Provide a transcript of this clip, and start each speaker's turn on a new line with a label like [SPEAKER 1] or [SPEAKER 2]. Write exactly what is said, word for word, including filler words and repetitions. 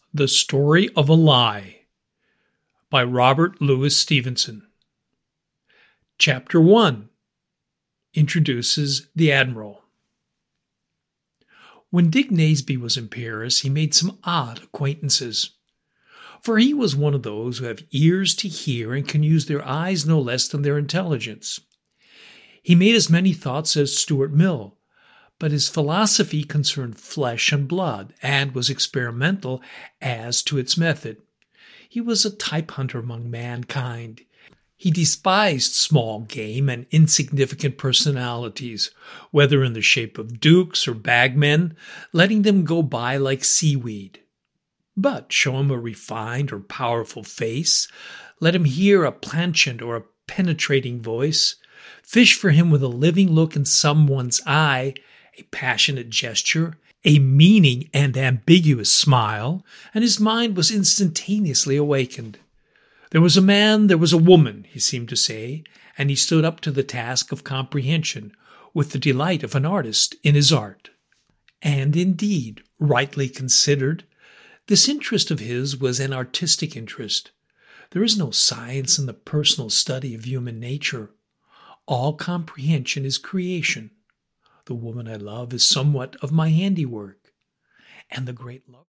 [SPEAKER 1] The Story of a Lie by Robert Louis Stevenson. Chapter one introduces the Admiral. When Dick Naseby was in Paris, he made some odd acquaintances. For he was one of those who have ears to hear and can use their eyes no less than their intelligence. He made as many thoughts as Stuart Mill, but his philosophy concerned flesh and blood and was experimental as to its method. He was a type hunter among mankind. He despised small game and insignificant personalities, whether in the shape of dukes or bagmen, letting them go by like seaweed. But show him a refined or powerful face, let him hear a plainchant or a penetrating voice, fish for him with a living look in someone's eye, a passionate gesture, a meaning and ambiguous smile, and his mind was instantaneously awakened. There was a man, there was a woman, he seemed to say, and he stood up to the task of comprehension with the delight of an artist in his art. And indeed, rightly considered, this interest of his was an artistic interest. There is no science in the personal study of human nature. All comprehension is creation. The woman I love is somewhat of my handiwork, and the great love